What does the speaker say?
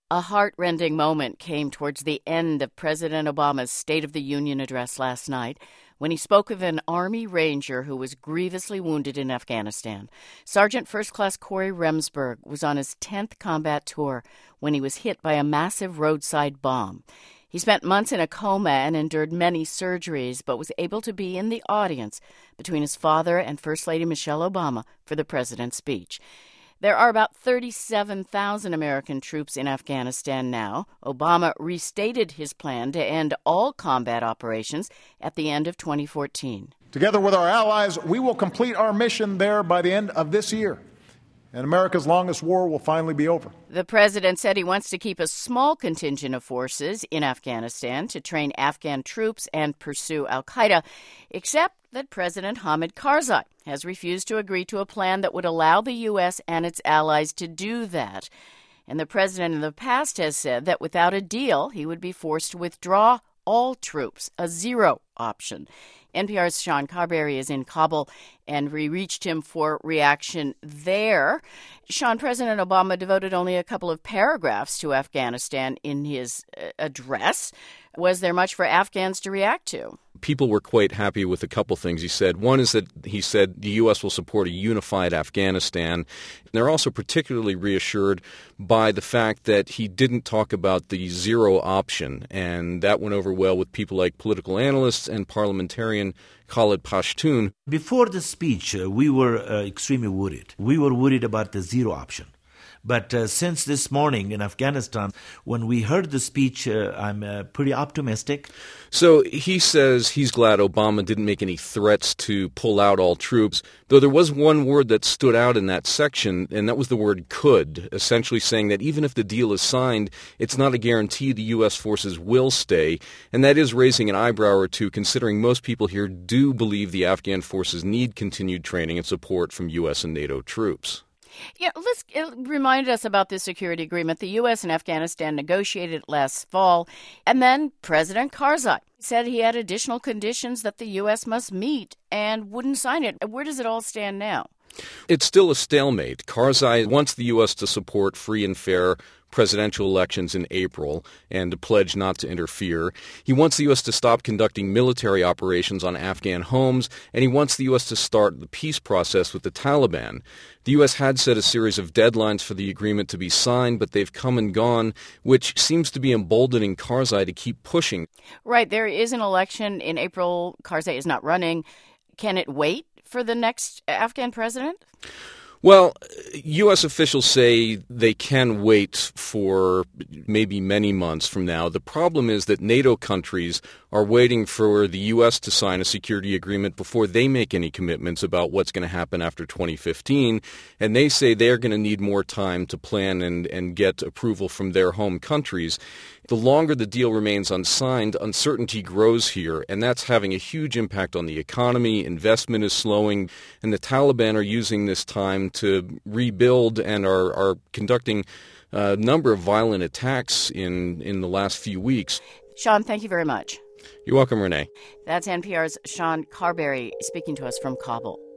A heart-rending moment came towards the end of President Obama's State of the Union address last night when he spoke of an Army Ranger who was grievously wounded in Afghanistan. Sergeant First Class Corey Remsburg was on his 10th combat tour when he was hit by a massive roadside bomb. He spent months in a coma and endured many surgeries, but was able to be in the audience between his father and First Lady Michelle Obama for the president's speech. There are about 37,000 American troops in Afghanistan now. Obama restated his plan to end all combat operations at the end of 2014. Together with our allies, we will complete our mission there by the end of this year, and America's longest war will finally be over. The president said he wants to keep a small contingent of forces in Afghanistan to train Afghan troops and pursue al-Qaeda, except that President Hamid Karzai has refused to agree to a plan that would allow the U.S. and its allies to do that. And the president in the past has said that without a deal, he would be forced to withdraw all troops, a zero option. NPR's Sean Carberry is in Kabul, and we reached him for reaction there. Sean, President Obama devoted only a couple of paragraphs to Afghanistan in his address. Was there much for Afghans to react to? People were quite happy with a couple things he said. One is that he said the U.S. will support a unified Afghanistan. They're also particularly reassured by the fact that he didn't talk about the zero option, and that went over well with people like political analysts and parliamentarian Khalid Pashtun. Before the speech, we were extremely worried. We were worried about the zero option. But since this morning in Afghanistan, when we heard the speech, I'm pretty optimistic. So he says he's glad Obama didn't make any threats to pull out all troops, though there was one word that stood out in that section, and that was the word could, essentially saying that even if the deal is signed, it's not a guarantee the U.S. forces will stay, and that is raising an eyebrow or two, considering most people here do believe the Afghan forces need continued training and support from U.S. and NATO troops. Yeah, let's remind us about this security agreement. The U.S. and Afghanistan negotiated last fall, and then President Karzai said he had additional conditions that the U.S. must meet and wouldn't sign it. Where does it all stand now? It's still a stalemate. Karzai wants the U.S. to support free and fair presidential elections in April and to pledge not to interfere. He wants the U.S. to stop conducting military operations on Afghan homes, and he wants the U.S. to start the peace process with the Taliban. The U.S. had set a series of deadlines for the agreement to be signed, but they've come and gone, which seems to be emboldening Karzai to keep pushing. Right. There is an election in April. Karzai is not running. Can it wait for the next Afghan president? Well, U.S. officials say they can wait for maybe many months from now. The problem is that NATO countries are waiting for the U.S. to sign a security agreement before they make any commitments about what's going to happen after 2015. And they say they're going to need more time to plan and get approval from their home countries. The longer the deal remains unsigned, uncertainty grows here, and that's having a huge impact on the economy. Investment is slowing, and the Taliban are using this time to rebuild and are conducting a number of violent attacks in the last few weeks. Sean, thank you very much. You're welcome, Renee. That's NPR's Sean Carberry speaking to us from Kabul.